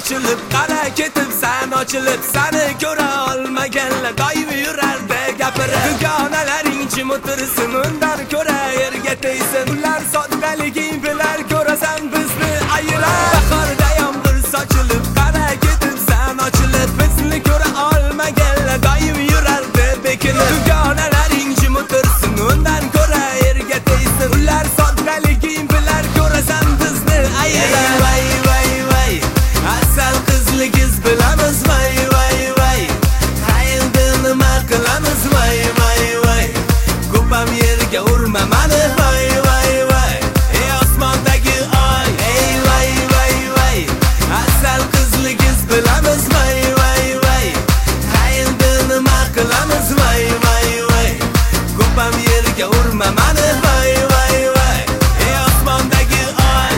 ochilib qara ketib san ochilib seni ko'ra olmaganlar doim yurardi gapirib dugonalaring jim o'tirsin undan ko'ra yerga tegsin ular soddaliging bilan ko'rasan bizni ayirar bahorda yomg'ir sochilib qara ketib san ochilib bizni ko'ra olmaganlar doim yurardi bekinib dugonalaring jim o'tirsin undan ko'ra yerga tegsin ular soddaliging bilan ko'rasan bizni ayirar vay vay vay asal qizligiz bilamiz vay vay vay qayerda nima qilamiz vay vay vay ko'pam yerga urma mani vay vay vay ey osmondagi oy ey vay vay vay asal qizligiz bilamiz vay vay vay qayerda nima qilamiz vay vay vay ko'pam yerga urma mani vay vay vay ey osmondagi oy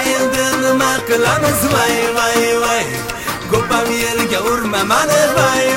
qilamiz vay vay vay ko'pam yerga urma mani vay